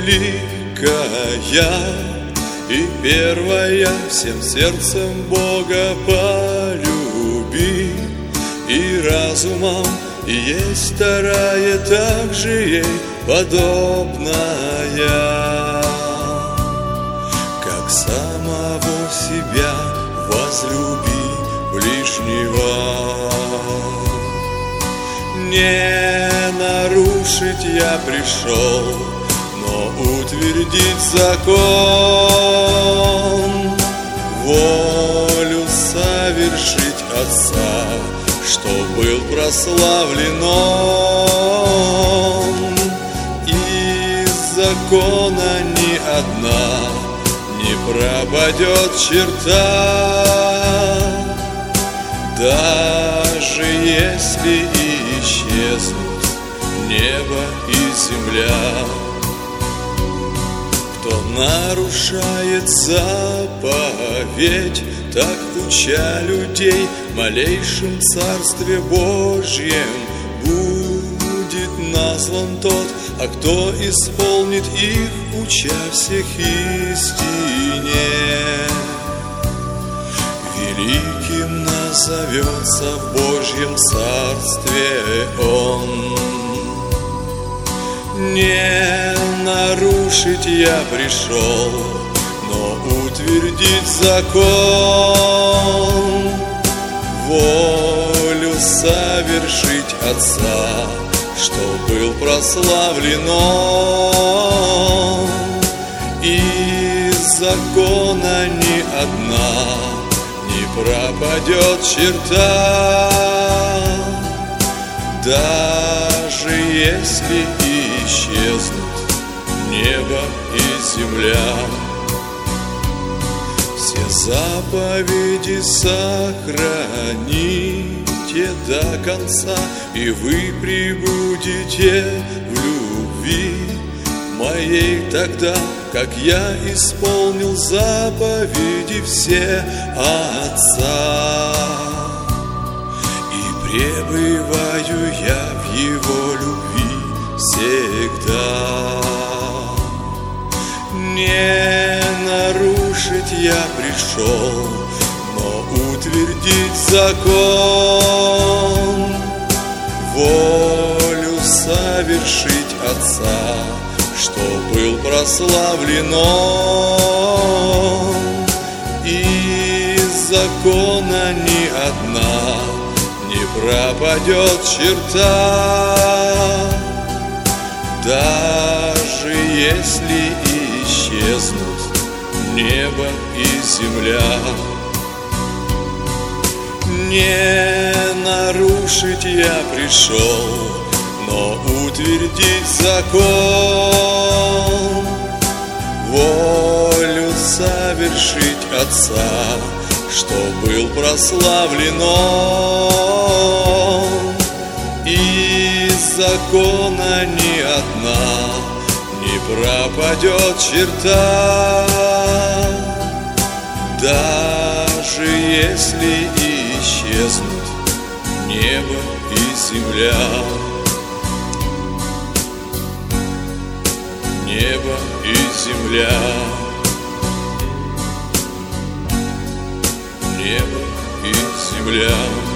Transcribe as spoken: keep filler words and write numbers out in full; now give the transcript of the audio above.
великая и первая, всем сердцем Бога полюби, и разумом и есть вторая, также ей подобная, как самого себя возлюби ближнего. Не нарушить я пришел, но утвердить закон, волю совершить Отца, что был прославлен Он. Из закона ни одна не пропадет черта, даже если исчезнут небо и земля. Кто нарушает заповедь, так уча людей, в малейшем Царстве Божьем будет назван тот, а кто исполнит их, уча всех истине, великим назовется в Божьем Царстве он. Не нарушить я пришел, но утвердить закон, волю совершить Отца, что был прославлен Он. Из закона ни одна не пропадет черта, даже если исчезнут небо и земля. Все заповеди сохраните до конца, и вы пребудете в любви моей тогда, как я исполнил заповеди все Отца. И пребываю я в Его любви всегда. Не нарушить я пришел, но утвердить закон, волю совершить Отца, что был прославлен Он. Из закона ни одна не пропадет черта, даже если исчезнут небо и земля. Не нарушить я пришел, но утвердить закон, волю совершить Отца, что был прославлен Он. Из закона ни одна не пропадет черта, даже если исчезнут небо и земля. Небо и земля, небо и земля.